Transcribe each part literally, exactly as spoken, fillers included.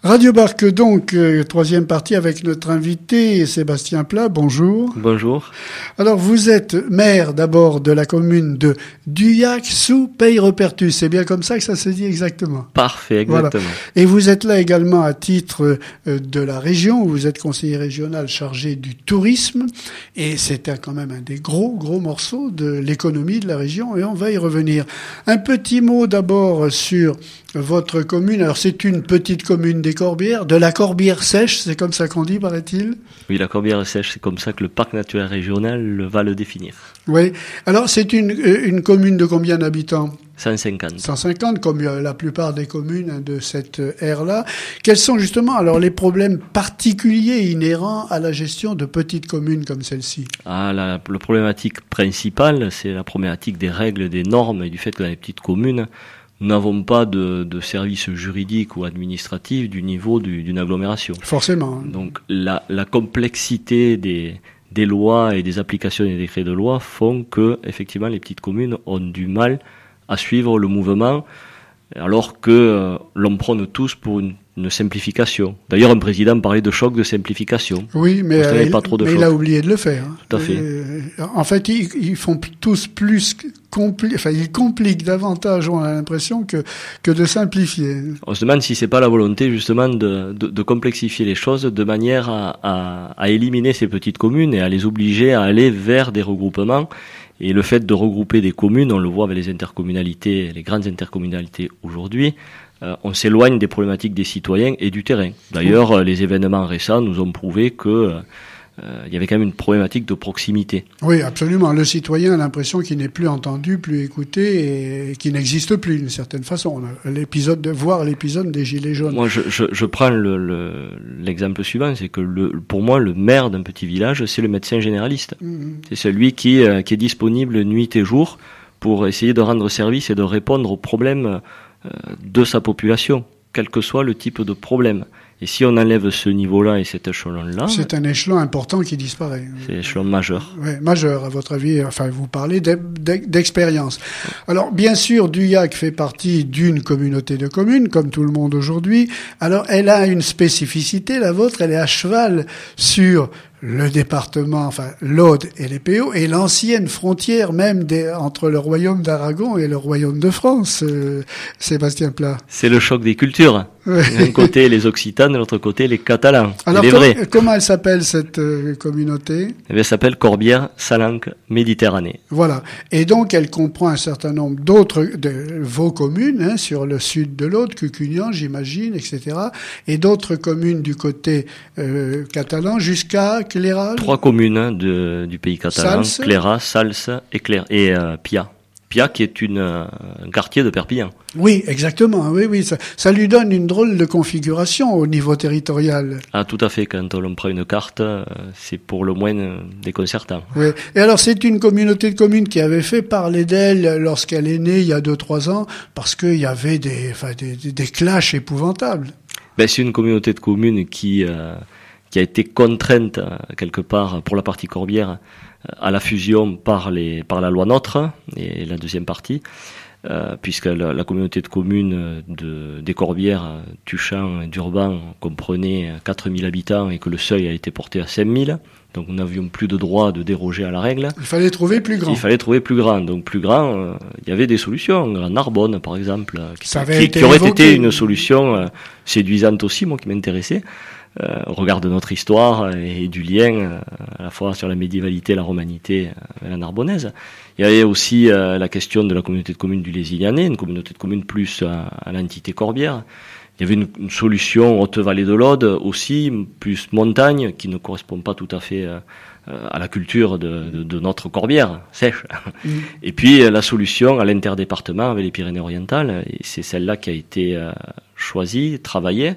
Radio Barque donc, euh, troisième partie avec notre invité Sébastien Pla, bonjour. Bonjour. Alors vous êtes maire d'abord de la commune de Duyac sous Peillerepertus, c'est bien comme ça que ça se dit exactement? Parfait, exactement. Voilà. Et vous êtes là également à titre euh, de la région, vous êtes conseiller régional chargé du tourisme et c'est un, quand même un des gros gros morceaux de l'économie de la région et on va y revenir. Un petit mot d'abord sur votre commune. Alors c'est une petite commune des Corbières, de la Corbière sèche, c'est comme ça qu'on dit, paraît-il? Oui, la Corbière sèche, c'est comme ça que le parc naturel régional va le définir. Oui. Alors c'est une, une commune de combien d'habitants? cent cinquante. cent cinquante, comme la plupart des communes de cette ère-là. Quels sont justement alors les problèmes particuliers inhérents à la gestion de petites communes comme celle-ci? Ah, la, la problématique principale, c'est la problématique des règles, des normes et du fait que dans les petites communes, nous n'avons pas de, de services juridiques ou administratifs du niveau du, d'une agglomération. Forcément. Donc la, la complexité des, des lois et des applications des décrets de loi font que effectivement les petites communes ont du mal à suivre le mouvement, alors que euh, l'on prône tous pour une, une simplification. D'ailleurs, un président parlait de choc de simplification. Oui, mais, euh, il, pas trop de mais il a oublié de le faire. Hein. Tout à fait. Euh, en fait, ils, ils font tous plus compli- enfin, ils compliquent davantage, on a l'impression, que que de simplifier. On se demande si c'est pas la volonté justement de, de, de complexifier les choses de manière à, à, à éliminer ces petites communes et à les obliger à aller vers des regroupements. Et le fait de regrouper des communes, on le voit avec les intercommunalités, les grandes intercommunalités aujourd'hui, euh, on s'éloigne des problématiques des citoyens et du terrain. D'ailleurs, les événements récents nous ont prouvé que euh, il y avait quand même une problématique de proximité. Oui, absolument. Le citoyen a l'impression qu'il n'est plus entendu, plus écouté et qu'il n'existe plus d'une certaine façon. L'épisode de voir l'épisode des Gilets jaunes. Moi, je, je, je prends le, le, l'exemple suivant, c'est que le, pour moi, le maire d'un petit village, c'est le médecin généraliste. Mmh. C'est celui qui, euh, qui est disponible nuit et jour pour essayer de rendre service et de répondre aux problèmes euh, de sa population, quel que soit le type de problème. Et si on enlève ce niveau-là et cet échelon-là... C'est un échelon important qui disparaît. C'est un échelon majeur. Oui, majeur, à votre avis. Enfin, vous parlez d'expérience. Alors, bien sûr, Duyac fait partie d'une communauté de communes, comme tout le monde aujourd'hui. Alors, elle a une spécificité, la vôtre, elle est à cheval sur le département, enfin l'Aude et les P O, et l'ancienne frontière même des, entre le royaume d'Aragon et le royaume de France, euh, Sébastien Pla. C'est le choc des cultures. Ouais. D'un côté les Occitans, de l'autre côté les Catalans. Alors com- vrais. Comment elle s'appelle cette euh, communauté? Eh bien, elle s'appelle Corbière, Salanque, Méditerranée. Voilà. Et donc elle comprend un certain nombre d'autres de vos communes, hein, sur le sud de l'Aude, Cucugnan, j'imagine, et cetera, et d'autres communes du côté euh, catalan jusqu'à Cléral. Trois communes hein, de, du pays catalan, Sals. Cléra, Sals et, Clé- et euh, Pia. Pia qui est une, euh, un quartier de Perpignan. Oui, exactement. Oui, oui, ça, ça lui donne une drôle de configuration au niveau territorial. Ah, tout à fait. Quand on prend une carte, euh, c'est pour le moins euh, déconcertant. Oui. Et alors, c'est une communauté de communes qui avait fait parler d'elle lorsqu'elle est née il y a deux, trois ans, parce qu'il y avait des, enfin, des, des, des clashs épouvantables. Ben, c'est une communauté de communes qui, euh, qui a été contrainte, euh, quelque part, pour la partie Corbière, à la fusion par les par la loi NOTRe et la deuxième partie, euh, puisque la, la communauté de communes de des Corbières, Tuchan et d'Urban comprenait quatre mille habitants et que le seuil a été porté à cinq mille, donc nous n'avions plus de droit de déroger à la règle. Il fallait trouver plus grand. Il fallait trouver plus grand, donc plus grand. Euh, il y avait des solutions, la Narbonne par exemple, qui, Ça avait qui, été qui aurait évoqué. été une solution euh, séduisante aussi, moi qui m'intéressait. Euh, au regard de notre histoire et du lien euh, à la fois sur la médiévalité, la romanité euh, et la narbonnaise. Il y avait aussi euh, la question de la communauté de communes du Lézignanais, une communauté de communes plus à, à l'entité Corbière. Il y avait une, une solution Haute-Vallée de l'Aude aussi, plus montagne, qui ne correspond pas tout à fait euh, à la culture de, de, de notre Corbière sèche. Mmh. Et puis la solution à l'interdépartement avec les Pyrénées-Orientales, et c'est celle-là qui a été euh, choisie, travaillée.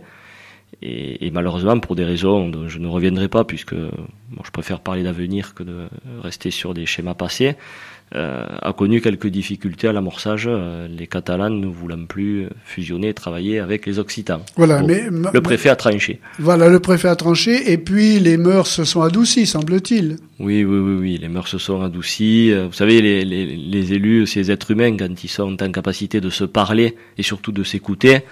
Et, et malheureusement, pour des raisons dont je ne reviendrai pas, puisque bon, je préfère parler d'avenir que de rester sur des schémas passés, euh, a connu quelques difficultés à l'amorçage, euh, les Catalans ne voulant plus fusionner et travailler avec les Occitans. Voilà, bon, mais le préfet a tranché. Voilà, le préfet a tranché, et puis les mœurs se sont adoucies, semble-t-il. Oui, oui, oui, oui, les mœurs se sont adoucies. Vous savez, les, les, les élus, ces êtres humains, quand ils sont en capacité de se parler et surtout de s'écouter,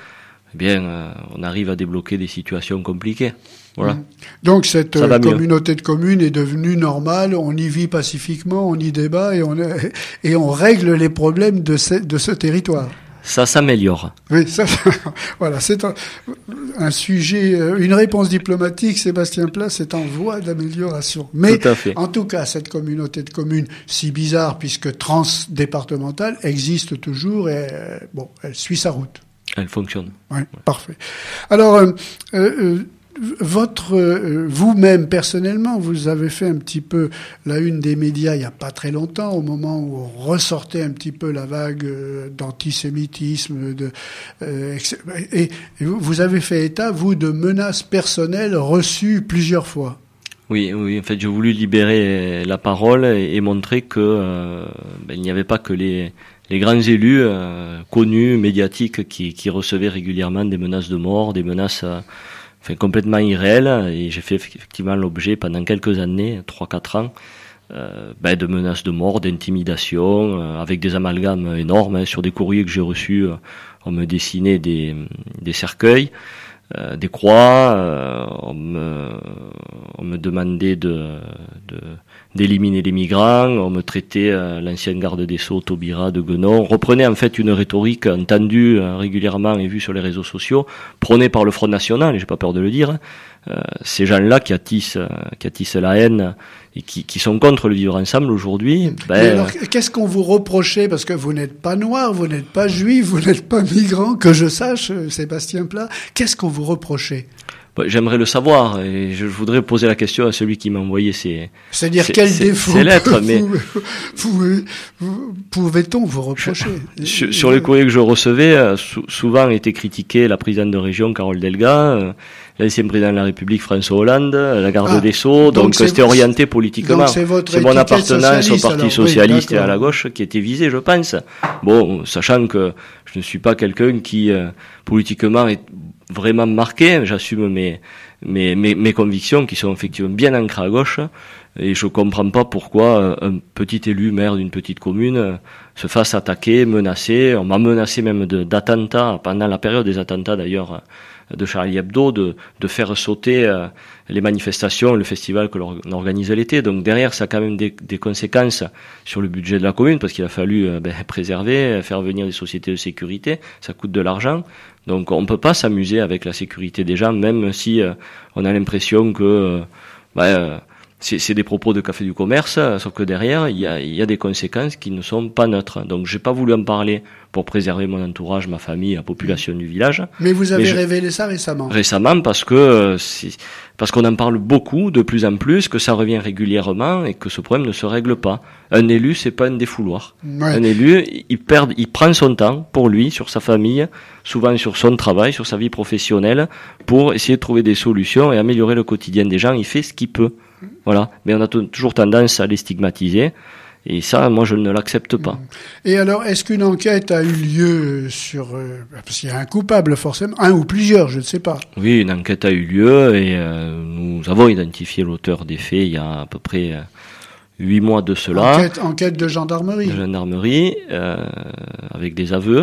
eh bien, euh, on arrive à débloquer des situations compliquées. Voilà. Mmh. Donc cette euh, communauté de communes est devenue normale, on y vit pacifiquement, on y débat et on, et on règle les problèmes de ce, de ce territoire. Ça s'améliore. Oui, ça, voilà, c'est un, un sujet, une réponse diplomatique, Sébastien Pla, c'est en voie d'amélioration. Mais, tout à fait. En tout cas, cette communauté de communes, si bizarre, puisque transdépartementale, existe toujours et, euh, bon, elle suit sa route. Elle fonctionne. Oui, ouais. Parfait. Alors, euh, euh, votre, euh, vous-même, personnellement, vous avez fait un petit peu la une des médias il n'y a pas très longtemps, au moment où on ressortait un petit peu la vague euh, d'antisémitisme, de, euh, et, et vous avez fait état, vous, de menaces personnelles reçues plusieurs fois. Oui, oui. En fait, j'ai voulu libérer la parole et, et montrer que euh, ben, il n'y avait pas que les les grands élus euh, connus, médiatiques, qui, qui recevaient régulièrement des menaces de mort, des menaces euh, enfin, complètement irréelles. Et j'ai fait effectivement l'objet pendant quelques années, trois quatre ans, euh, ben, de menaces de mort, d'intimidation, euh, avec des amalgames énormes. Hein, sur des courriers que j'ai reçus, euh, on me dessinait des, des cercueils. Euh, des croix, euh, on, me, on me demandait de, de d'éliminer les migrants, on me traitait euh, l'ancien garde des Sceaux, Taubira, de Guenon. On reprenait en fait une rhétorique entendue euh, régulièrement et vue sur les réseaux sociaux, prônée par le Front National, et j'ai pas peur de le dire, hein. Euh, ces gens-là qui attissent, euh, qui attissent la haine et qui, qui sont contre le vivre ensemble aujourd'hui. Ben, Mais alors, qu'est-ce qu'on vous reprochait? Parce que vous n'êtes pas noir, vous n'êtes pas juif, vous n'êtes pas migrant, que je sache, Sébastien Pla. Qu'est-ce qu'on vous reprochait? ben, j'aimerais le savoir et je voudrais poser la question à celui qui m'a envoyé ces. C'est-à-dire ces, quel ces, défaut ces lettres, mais pouvez, pouvait-on vous reprocher? Sur, sur les courriers que je recevais, sou, souvent était critiquée la présidente de région Carole Delga, l'ancien président de la République François Hollande, la garde ah, des Sceaux, donc, donc c'était orienté politiquement. C'est mon appartenance au Parti alors, socialiste oui, et à la gauche qui était visée, je pense. Bon, sachant que je ne suis pas quelqu'un qui euh, politiquement est vraiment marqué, j'assume mes, mes mes mes convictions qui sont effectivement bien ancrées à gauche, et je comprends pas pourquoi un petit élu maire d'une petite commune se fasse attaquer, menacer. On m'a menacé même de, d'attentats pendant la période des attentats d'ailleurs de Charlie Hebdo, de de faire sauter euh, les manifestations, le festival que l'on organise l'été. Donc derrière, ça a quand même des, des conséquences sur le budget de la commune, parce qu'il a fallu euh, ben, préserver, faire venir des sociétés de sécurité, ça coûte de l'argent. Donc on peut pas s'amuser avec la sécurité des gens, même si euh, on a l'impression que euh, ben, euh, c'est, c'est des propos de café du commerce, sauf que derrière il y a, il y a des conséquences qui ne sont pas neutres. Donc j'ai pas voulu en parler pour préserver mon entourage, ma famille, la population du village. Mais vous avez Mais je, révélé ça récemment. Récemment parce que euh, c'est, parce qu'on en parle beaucoup, de plus en plus, que ça revient régulièrement et que ce problème ne se règle pas. Un élu, c'est pas un défouloir. Ouais. Un élu, il perd, il prend son temps pour lui, sur sa famille, souvent sur son travail, sur sa vie professionnelle, pour essayer de trouver des solutions et améliorer le quotidien des gens. Il fait ce qu'il peut. Voilà. Mais on a t- toujours tendance à les stigmatiser. Et ça, moi, je ne l'accepte pas. Et alors, est-ce qu'une enquête a eu lieu sur... Euh, parce qu'il y a un coupable, forcément, un ou plusieurs, je ne sais pas. Oui, une enquête a eu lieu et euh, nous avons identifié l'auteur des faits il y a à peu près euh, huit mois de cela. Enquête, enquête de gendarmerie. De gendarmerie, euh, avec des aveux.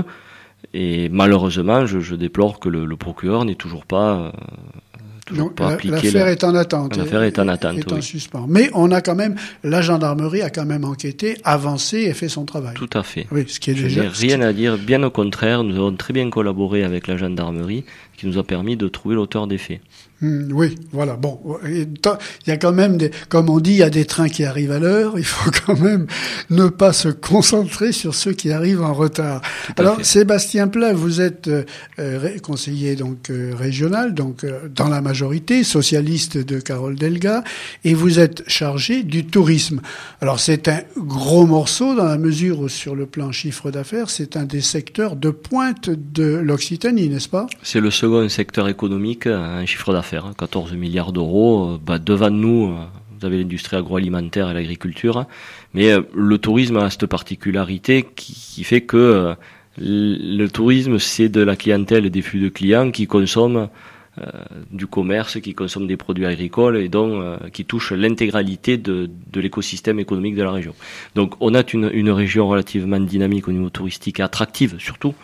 Et malheureusement, je, je déplore que le, le procureur n'ait toujours pas... Euh, Donc, la, l'affaire la... est en attente. L'affaire est en attente, est oui. en suspens. Mais on a quand même, la gendarmerie a quand même enquêté, avancé et fait son travail. Tout à fait. Oui, ce qui est Je déjà. n'ai rien à dire, bien au contraire, nous avons très bien collaboré avec la gendarmerie, qui nous a permis de trouver l'auteur des faits. Mmh, oui, voilà. Bon, il y a quand même des, comme on dit, il y a des trains qui arrivent à l'heure. Il faut quand même ne pas se concentrer sur ceux qui arrivent en retard. Alors, fait. Sébastien Pla, vous êtes euh, conseiller donc euh, régional, donc euh, dans la majorité socialiste de Carole Delga, et vous êtes chargé du tourisme. Alors, c'est un gros morceau dans la mesure où, sur le plan chiffre d'affaires, c'est un des secteurs de pointe de l'Occitanie, n'est-ce pas? C'est le second secteur économique en chiffre d'affaires. quatorze milliards d'euros. Bah, devant nous, vous avez l'industrie agroalimentaire et l'agriculture. Mais le tourisme a cette particularité qui, qui fait que le tourisme, c'est de la clientèle et des flux de clients qui consomment euh, du commerce, qui consomment des produits agricoles et donc euh, qui touchent l'intégralité de, de l'écosystème économique de la région. Donc on a une, une région relativement dynamique au niveau touristique et attractive surtout. Je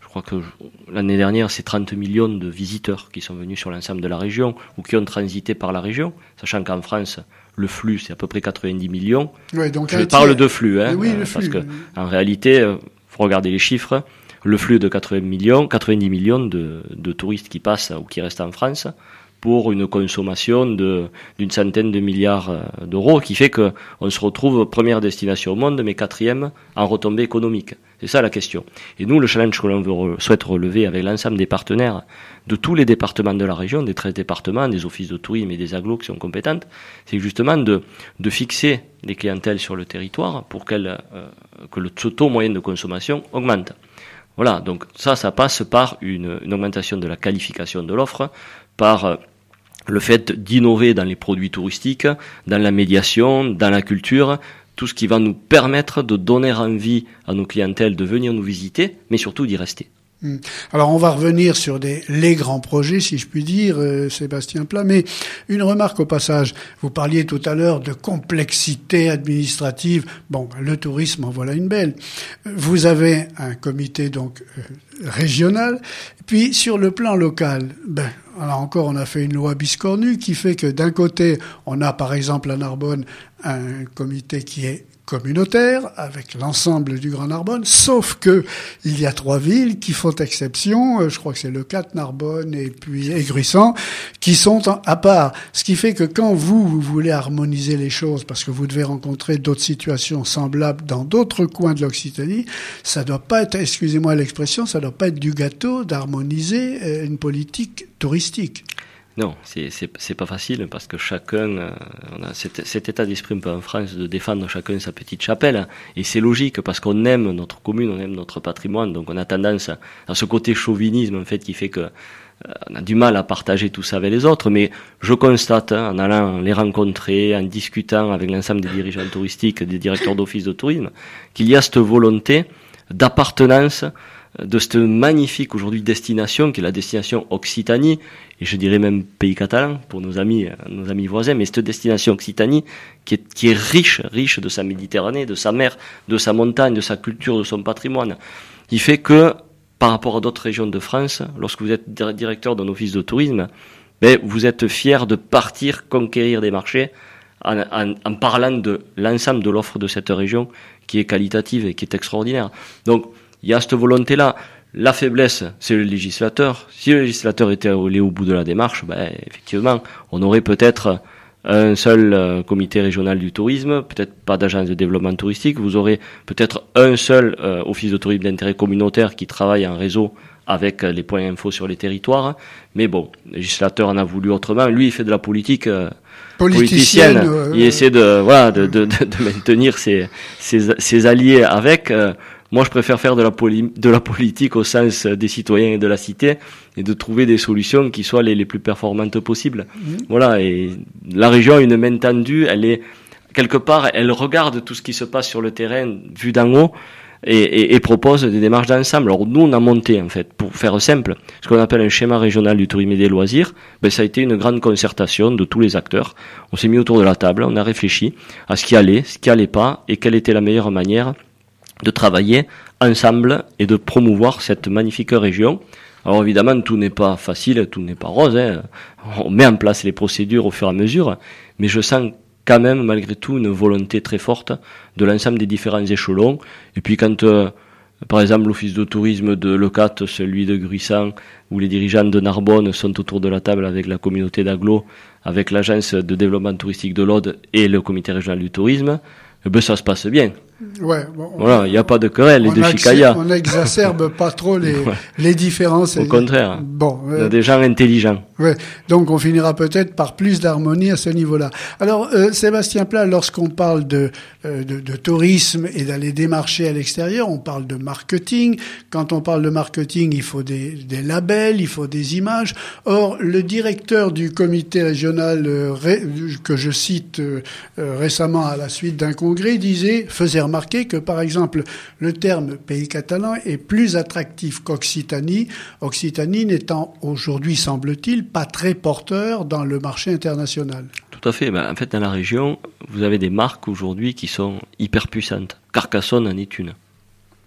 crois que l'année dernière, c'est trente millions de visiteurs qui sont venus sur l'ensemble de la région ou qui ont transité par la région, sachant qu'en France, le flux, c'est à peu près quatre-vingt-dix millions. Ouais, donc Je parle de flux, hein, oui, le parce flux. que en réalité, il faut regarder les chiffres. Le flux de quatre-vingts millions, quatre-vingt-dix millions de, de touristes qui passent ou qui restent en France pour une consommation de, d'une centaine de milliards d'euros, qui fait que on se retrouve première destination au monde, mais quatrième en retombée économique. C'est ça la question. Et nous, le challenge que l'on veut, souhaite relever avec l'ensemble des partenaires de tous les départements de la région, des treize départements, des offices de tourisme et des agglos qui sont compétentes, c'est justement de, de fixer les clientèles sur le territoire pour qu'elles, euh, que le taux moyen de consommation augmente. Voilà, donc ça, ça passe par une, une augmentation de la qualification de l'offre, par euh, le fait d'innover dans les produits touristiques, dans la médiation, dans la culture, tout ce qui va nous permettre de donner envie à nos clientèles de venir nous visiter, mais surtout d'y rester. Alors on va revenir sur des, les grands projets, si je puis dire, euh, Sébastien Pla, mais une remarque au passage. Vous parliez tout à l'heure de complexité administrative. Bon, le tourisme, en voilà une belle. Vous avez un comité donc euh, régional, puis sur le plan local, ben là encore on a fait une loi biscornue qui fait que d'un côté on a par exemple à Narbonne un comité qui est communautaire avec l'ensemble du Grand Narbonne, sauf que il y a trois villes qui font exception, je crois que c'est Le Cat, Narbonne et puis Aigruissant, qui sont à part. Ce qui fait que quand vous, vous voulez harmoniser les choses, parce que vous devez rencontrer d'autres situations semblables dans d'autres coins de l'Occitanie, ça doit pas être, excusez-moi l'expression, ça doit pas être du gâteau d'harmoniser une politique touristique. Non, c'est, c'est, c'est pas facile parce que chacun, euh, on a cet, cet état d'esprit un peu en France de défendre chacun sa petite chapelle, et c'est logique parce qu'on aime notre commune, on aime notre patrimoine, donc on a tendance à, à ce côté chauvinisme en fait qui fait que euh, on a du mal à partager tout ça avec les autres, mais je constate hein, en allant les rencontrer, en discutant avec l'ensemble des dirigeants touristiques, des directeurs d'office de tourisme, qu'il y a cette volonté d'appartenance de cette magnifique aujourd'hui destination qui est la destination Occitanie, et je dirais même pays catalan pour nos amis, nos amis voisins, mais cette destination Occitanie qui est, qui est riche, riche de sa Méditerranée, de sa mer, de sa montagne, de sa culture, de son patrimoine. Il fait que, par rapport à d'autres régions de France, lorsque vous êtes directeur d'un office de tourisme, ben, vous êtes fier de partir conquérir des marchés en, en, en parlant de l'ensemble de l'offre de cette région qui est qualitative et qui est extraordinaire. Donc, il y a cette volonté-là. La faiblesse, c'est le législateur. Si le législateur était allé au bout de la démarche, ben, effectivement, on aurait peut-être un seul euh, comité régional du tourisme, peut-être pas d'agence de développement touristique. Vous aurez peut-être un seul euh, office de tourisme d'intérêt communautaire qui travaille en réseau avec euh, les points infos sur les territoires. Mais bon, le législateur en a voulu autrement. Lui, il fait de la politique euh, politicienne. politicienne. Euh, il essaie de, voilà, de, de, de, de maintenir ses, ses, ses alliés avec... Euh, Moi, je préfère faire de la, poli- de la politique au sens des citoyens et de la cité et de trouver des solutions qui soient les, les plus performantes possibles. Mmh. Voilà. Et la région a une main tendue. Elle est, quelque part, elle regarde tout ce qui se passe sur le terrain vu d'en haut et, et, et propose des démarches d'ensemble. Alors, nous, on a monté, en fait, pour faire simple, ce qu'on appelle un schéma régional du tourisme et des loisirs. Ben, ça a été une grande concertation de tous les acteurs. On s'est mis autour de la table, on a réfléchi à ce qui allait, ce qui allait pas et quelle était la meilleure manière de travailler ensemble et de promouvoir cette magnifique région. Alors évidemment, tout n'est pas facile, tout n'est pas rose, hein. On met en place les procédures au fur et à mesure, mais je sens quand même, malgré tout, une volonté très forte de l'ensemble des différents échelons. Et puis quand, euh, par exemple, l'office de tourisme de Le Cat, celui de Gruissant, ou les dirigeants de Narbonne sont autour de la table avec la communauté d'agglo, avec l'agence de développement touristique de l'Aude et le comité régional du tourisme, eh ben ça se passe bien. Ouais, bon, voilà, il n'y a pas de querelle et de chicaya. On n'exacerbe pas trop les, ouais. les différences. Au contraire. Bon, euh, on a des gens intelligents. Ouais. Donc, on finira peut-être par plus d'harmonie à ce niveau-là. Alors, euh, Sébastien Pla, lorsqu'on parle de, euh, de, de tourisme et d'aller démarcher à l'extérieur, on parle de marketing. Quand on parle de marketing, il faut des, des labels, il faut des images. Or, le directeur du comité régional euh, ré, que je cite euh, euh, récemment à la suite d'un congrès disait, faisait remarquer que, par exemple, le terme pays catalan est plus attractif qu'Occitanie, Occitanie n'étant aujourd'hui, semble-t-il, pas très porteur dans le marché international. Tout à fait. Ben, en fait, dans la région, vous avez des marques aujourd'hui qui sont hyper puissantes. Carcassonne en est une.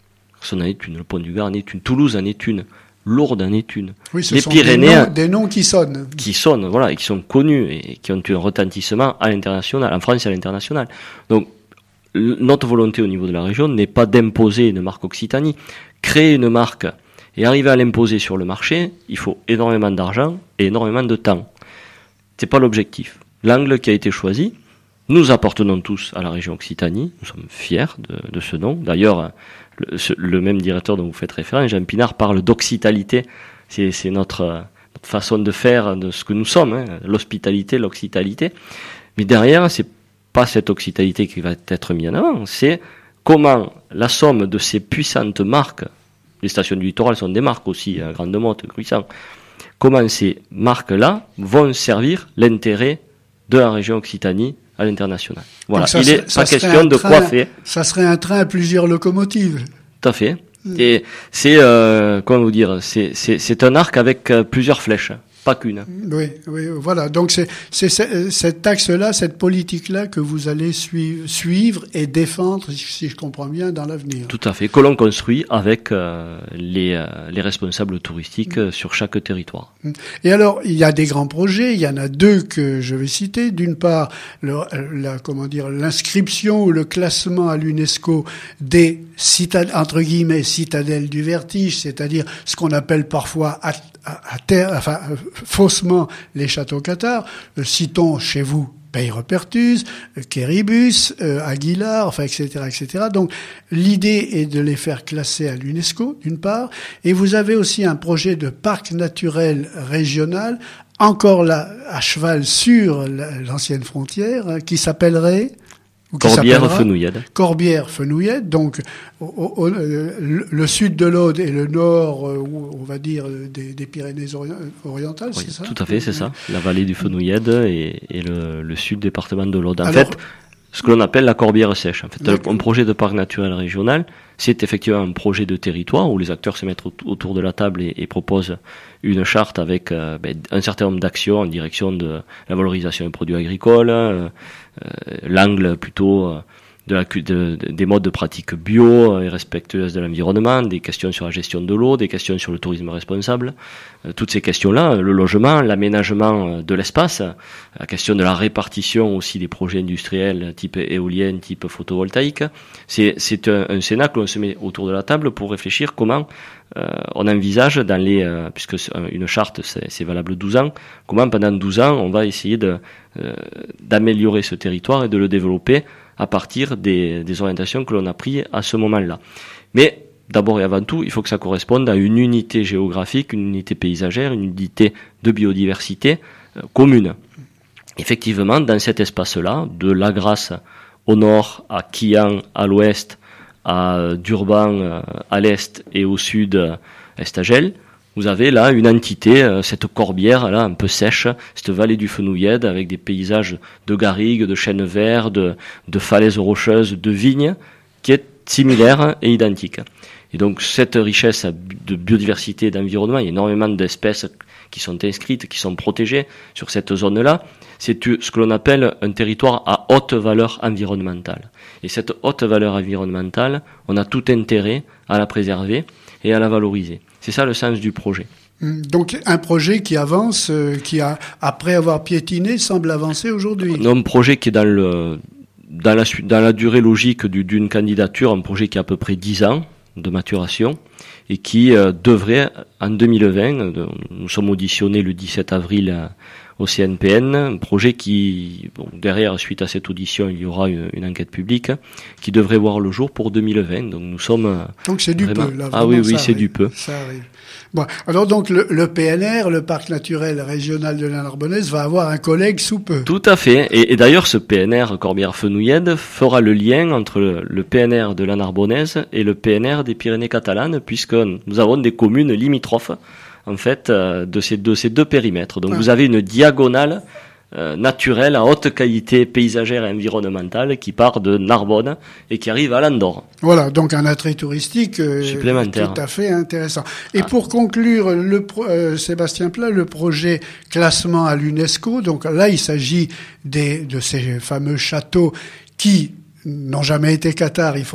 Carcassonne en est une, le Pont du Gard en est une, Toulouse en est une, Lourdes en est une. Oui, ce les sont Pyrénées, des noms, des noms qui sonnent. Qui sonnent, voilà, et qui sont connus et qui ont eu un retentissement à l'international, en France et à l'international. Donc, notre volonté au niveau de la région n'est pas d'imposer une marque Occitanie. Créer une marque et arriver à l'imposer sur le marché, il faut énormément d'argent et énormément de temps. C'est pas l'objectif. L'angle qui a été choisi, nous appartenons tous à la région Occitanie, nous sommes fiers de, de ce nom. D'ailleurs, le, ce, le même directeur dont vous faites référence, Jean Pinard, parle d'occitalité. C'est, c'est notre, notre façon de faire de ce que nous sommes, hein, l'hospitalité, l'occitalité. Mais derrière, c'est pas cette occitalité qui va être mise en avant, c'est comment la somme de ces puissantes marques, les stations du littoral sont des marques aussi, à Grande Motte, Cruissant, comment ces marques-là vont servir l'intérêt de la région Occitanie à l'international. Voilà, il n'est pas question de coiffer. Ça serait un train à plusieurs locomotives. Tout à fait. Et c'est, euh, comment vous dire, c'est, c'est, c'est un arc avec euh, plusieurs flèches, pas qu'une. Oui, oui, voilà. Donc c'est, c'est, c'est cet axe-là, cette politique-là que vous allez suivre, suivre et défendre, si je comprends bien, dans l'avenir. Tout à fait. Que l'on construit avec euh, les, euh, les responsables touristiques euh, sur chaque territoire. Et alors, il y a des grands projets. Il y en a deux que je vais citer. D'une part, le, la, comment dire, l'inscription ou le classement à l'UNESCO des citad- entre guillemets citadelles du vertige, c'est-à-dire ce qu'on appelle parfois à, à, à terre, enfin faussement les châteaux cathares. Euh, citons chez vous Peyrepertus, Quéribus, euh, Aguilar, enfin et cetera et cetera. Donc l'idée est de les faire classer à l'UNESCO d'une part, et vous avez aussi un projet de parc naturel régional, encore là à cheval sur la, l'ancienne frontière, hein, qui s'appellerait Corbière-Fenouillade. Corbière-Fenouillade, donc au, au, le, le sud de l'Aude et le nord, on va dire, des, des Pyrénées orientales, oui, c'est ça ? Tout à fait, c'est ça. La vallée du Fenouillade et, et le, le sud département de l'Aude. En Alors, fait, ce que l'on appelle la Corbière sèche. En fait, d'accord. Un projet de parc naturel régional, c'est effectivement un projet de territoire où les acteurs se mettent autour de la table et, et proposent une charte avec euh, ben, un certain nombre d'actions en direction de la valorisation des produits agricoles, euh, euh, l'angle plutôt euh, de la, de, de, des modes de pratique bio et respectueuses de l'environnement, des questions sur la gestion de l'eau, des questions sur le tourisme responsable. Euh, toutes ces questions-là, le logement, l'aménagement de l'espace, la question de la répartition aussi des projets industriels type éolien, type photovoltaïque. C'est, c'est un, un cénacle où on se met autour de la table pour réfléchir comment euh, on envisage dans les, euh, puisque une charte c'est, c'est valable douze ans, comment pendant douze ans on va essayer de, euh, d'améliorer ce territoire et de le développer à partir des, des orientations que l'on a prises à ce moment-là. Mais d'abord et avant tout, il faut que ça corresponde à une unité géographique, une unité paysagère, une unité de biodiversité euh, commune. Effectivement, dans cet espace-là, de La Grasse au nord, à Quillan à l'ouest, à Durban euh, à l'est et au sud, euh, Estagel, vous avez là une entité, euh, cette corbière là un peu sèche, cette vallée du Fenouillade avec des paysages de garrigues, de chênes verts, de, de falaises rocheuses, de vignes, qui est similaire et identique. Et donc cette richesse de biodiversité et d'environnement, il y a énormément d'espèces qui sont inscrites, qui sont protégées sur cette zone-là. C'est ce que l'on appelle un territoire à haute valeur environnementale. Et cette haute valeur environnementale, on a tout intérêt à la préserver et à la valoriser. C'est ça le sens du projet. Donc un projet qui avance, euh, qui a, après avoir piétiné, semble avancer aujourd'hui. Un projet qui est dans le dans la dans la durée logique du, d'une candidature, un projet qui a à peu près dix ans de maturation et qui euh, devrait en deux mille vingt, de, nous sommes auditionnés le dix-sept avril euh, au C N P N, un projet qui, bon, derrière, suite à cette audition, il y aura une, une enquête publique qui devrait voir le jour pour deux mille vingt. Donc nous sommes euh, donc c'est du vraiment... peu là. Ah oui oui c'est arrive. Du peu. Ça arrive. Bon, alors donc le, le P N R, le parc naturel régional de la Narbonnaise, va avoir un collègue sous peu. Tout à fait. Et, et d'ailleurs, ce P N R Corbière-Fenouillade fera le lien entre le, le P N R de la Narbonnaise et le P N R des Pyrénées catalanes, puisque nous avons des communes limitrophes en fait euh, de ces de ces deux périmètres. Donc ah. Vous avez une diagonale euh, naturelle à haute qualité paysagère et environnementale qui part de Narbonne et qui arrive à l'Andorre. Voilà, donc un attrait touristique euh, supplémentaire, tout à fait intéressant. Et ah. pour conclure, le pro, euh, Sébastien Pla, le projet classement à l'UNESCO, donc là il s'agit des de ces fameux châteaux qui n'ont jamais été cathares, il faut le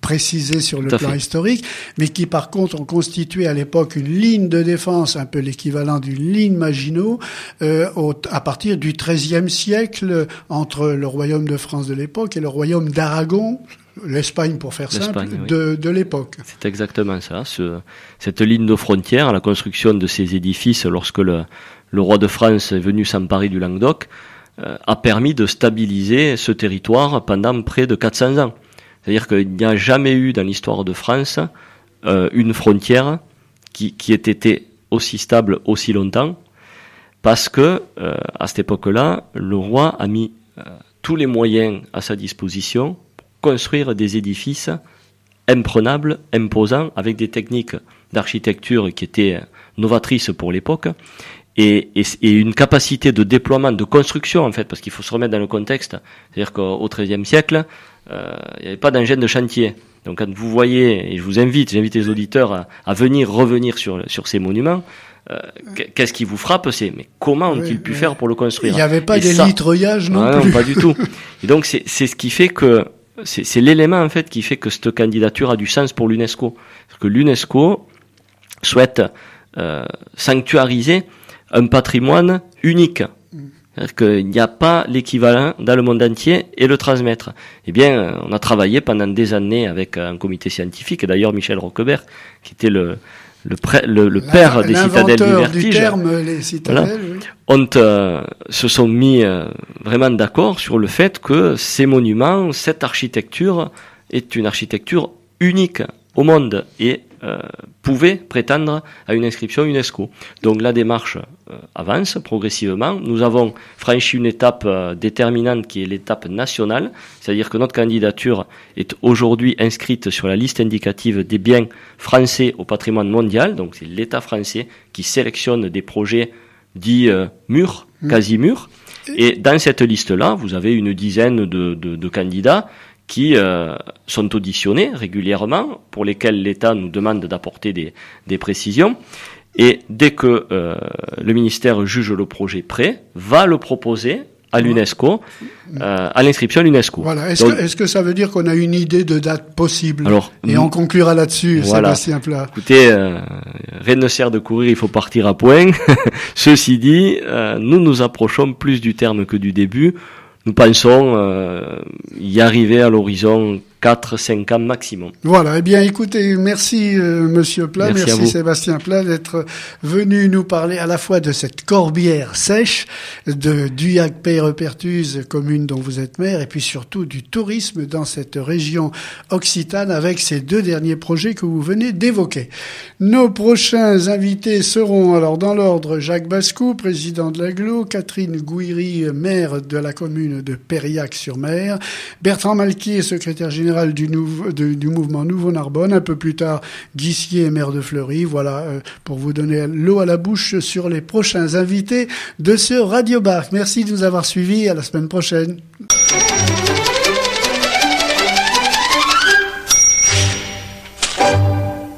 précisés sur le plan historique, mais qui par contre ont constitué à l'époque une ligne de défense, un peu l'équivalent d'une ligne Maginot, euh, au, à partir du treizième siècle, entre le royaume de France de l'époque et le royaume d'Aragon, l'Espagne pour faire simple, oui. de, de l'époque. C'est exactement ça. Ce, cette ligne de frontière, la construction de ces édifices lorsque le, le roi de France est venu s'emparer du Languedoc, euh, a permis de stabiliser ce territoire pendant près de quatre cents ans. C'est-à-dire qu'il n'y a jamais eu dans l'histoire de France euh, une frontière qui, qui ait été aussi stable aussi longtemps, parce que euh, à cette époque-là, le roi a mis euh, tous les moyens à sa disposition pour construire des édifices imprenables, imposants, avec des techniques d'architecture qui étaient novatrices pour l'époque, et, et, et une capacité de déploiement, de construction en fait, parce qu'il faut se remettre dans le contexte. C'est-à-dire qu'au treizième siècle, euh, il n'y avait pas d'engin de chantier. Donc quand vous voyez, et je vous invite, j'invite les auditeurs à, à venir revenir sur, sur ces monuments, euh, qu'est-ce qui vous frappe, c'est mais comment ont-ils oui, pu oui. faire pour le construire? Il n'y avait pas des litreuillages non ah, plus. Non, pas du tout. Et donc c'est, c'est ce qui fait que c'est, c'est l'élément en fait qui fait que cette candidature a du sens pour l'UNESCO. Parce que l'UNESCO souhaite euh, sanctuariser un patrimoine unique. C'est-à-dire qu'il n'y a pas l'équivalent dans le monde entier et le transmettre. Eh bien, on a travaillé pendant des années avec un comité scientifique, et d'ailleurs Michel Roquebert, qui était le, le, pré, le, le père des citadelles du vertige, du terme, les citadelles, voilà, oui. ont, euh, se sont mis euh, vraiment d'accord sur le fait que ces monuments, cette architecture, est une architecture unique au monde et euh, pouvait prétendre à une inscription UNESCO. Donc la démarche euh, avance progressivement. Nous avons franchi une étape euh, déterminante qui est l'étape nationale, c'est-à-dire que notre candidature est aujourd'hui inscrite sur la liste indicative des biens français au patrimoine mondial. Donc c'est l'État français qui sélectionne des projets dits euh, mûrs, mmh. quasi mûrs. Et dans cette liste-là, vous avez une dizaine de, de, de candidats qui euh, sont auditionnés régulièrement, pour lesquels l'État nous demande d'apporter des, des précisions. Et dès que euh, le ministère juge le projet prêt, va le proposer à l'UNESCO, euh, à l'inscription à l'UNESCO. Voilà. Est-ce, Donc, que, est-ce que ça veut dire qu'on a une idée de date possible? Alors, et on conclura là-dessus, voilà. Sébastien Pla. Écoutez, euh, rien ne sert de courir, il faut partir à point. Ceci dit, euh, nous nous approchons plus du terme que du début. Nous pensons euh, y arriver à l'horizon quatre à cinq ans maximum. Voilà, eh bien écoutez, merci euh, Monsieur Pla, merci, merci Sébastien Pla d'être venu nous parler à la fois de cette corbière sèche, de Duyac-Peyrepertuse, commune dont vous êtes maire, et puis surtout du tourisme dans cette région occitane avec ces deux derniers projets que vous venez d'évoquer. Nos prochains invités seront alors dans l'ordre Jacques Bascou, président de l'Aglo, Catherine Gouiri, maire de la commune de Périac-sur-Mer, Bertrand Malquier, secrétaire général Du, nouveau, de, du mouvement Nouveau Narbonne, un peu plus tard Guissier, maire de Fleury. Voilà, euh, pour vous donner l'eau à la bouche sur les prochains invités de ce Radio Bar. Merci de nous avoir suivis, à la semaine prochaine.